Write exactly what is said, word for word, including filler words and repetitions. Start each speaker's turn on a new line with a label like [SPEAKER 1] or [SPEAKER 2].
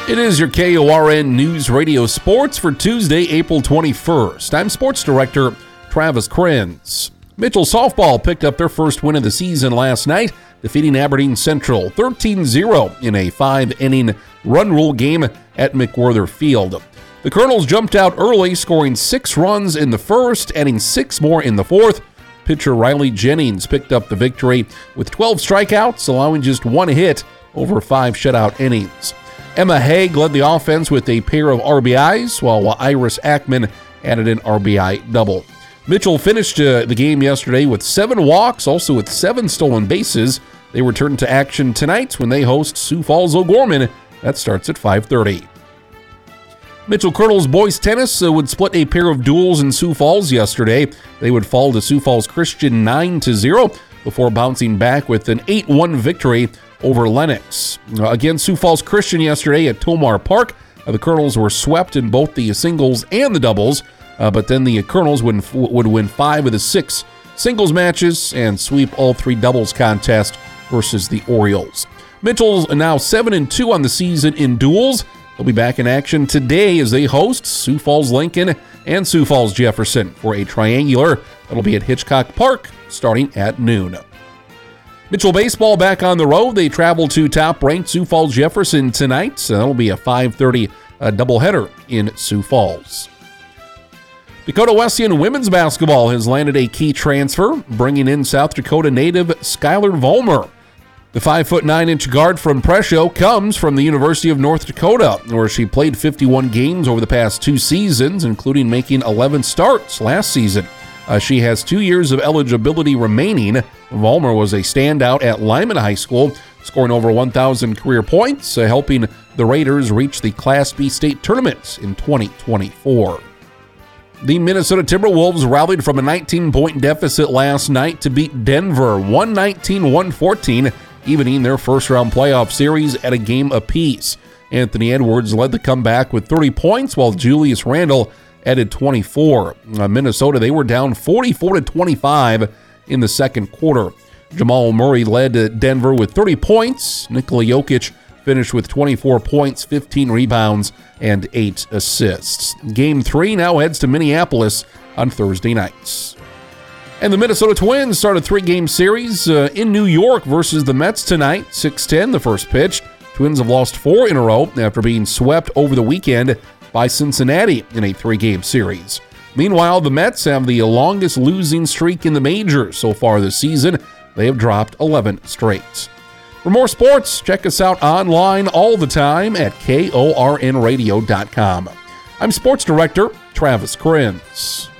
[SPEAKER 1] It is your K O R N News Radio Sports for Tuesday, April twenty-first. I'm Sports Director Travis Krenz. Mitchell softball picked up their first win of the season last night, defeating Aberdeen Central thirteen zero in a five-inning run rule game at McWhirter Field. The Colonels jumped out early, scoring six runs in the first, adding six more in the fourth. Pitcher Riley Jennings picked up the victory with twelve strikeouts, allowing just one hit over five shutout innings. Emma Haig led the offense with a pair of R B Is, while Iris Ackman added an R B I double. Mitchell finished uh, the game yesterday with seven walks, also with seven stolen bases. They return to action tonight when they host Sioux Falls O'Gorman. That starts at five thirty. Mitchell Colonels boys tennis uh, would split a pair of duels in Sioux Falls yesterday. They would fall to Sioux Falls Christian nine to zero before bouncing back with an eight one victory over Lennox. Uh, against Sioux Falls Christian yesterday at Tomar Park, uh, the Colonels were swept in both the singles and the doubles, uh, but then the Colonels would, would win five of the six singles matches and sweep all three doubles contests versus the Orioles. Mitchell's now seven and two on the season in duels. They'll be back in action today as they host Sioux Falls Lincoln and Sioux Falls Jefferson for a triangular that'll be at Hitchcock Park starting at noon. Mitchell baseball back on the road. They travel to top-ranked Sioux Falls Jefferson tonight. So that'll be a five thirty uh, doubleheader in Sioux Falls. Dakota Wesleyan women's basketball has landed a key transfer, bringing in South Dakota native Skylar Vollmer. The five foot nine inch guard from Presho comes from the University of North Dakota, where she played fifty-one games over the past two seasons, including making eleven starts last season. Uh, she has two years of eligibility remaining. Vollmer was a standout at Lyman High School, scoring over one thousand career points, uh, helping the Raiders reach the Class B state tournament in twenty twenty-four. The Minnesota Timberwolves rallied from a nineteen point deficit last night to beat Denver one nineteen to one fourteen, evening their first-round playoff series at a game apiece. Anthony Edwards led the comeback with thirty points, while Julius Randle added twenty-four. Uh, Minnesota, they were down forty-four to twenty-five in the second quarter. Jamal Murray led uh, Denver with thirty points. Nikola Jokic finished with twenty-four points, fifteen rebounds, and eight assists. Game three now heads to Minneapolis on Thursday nights. And the Minnesota Twins start a three-game series uh, in New York versus the Mets tonight, six ten the first pitch. Twins have lost four in a row after being swept over the weekend by Cincinnati in a three-game series. Meanwhile, the Mets have the longest losing streak in the majors so far this season. They have dropped eleven straight. For more sports, check us out online all the time at K O R N radio dot com. I'm Sports Director Travis Krenz.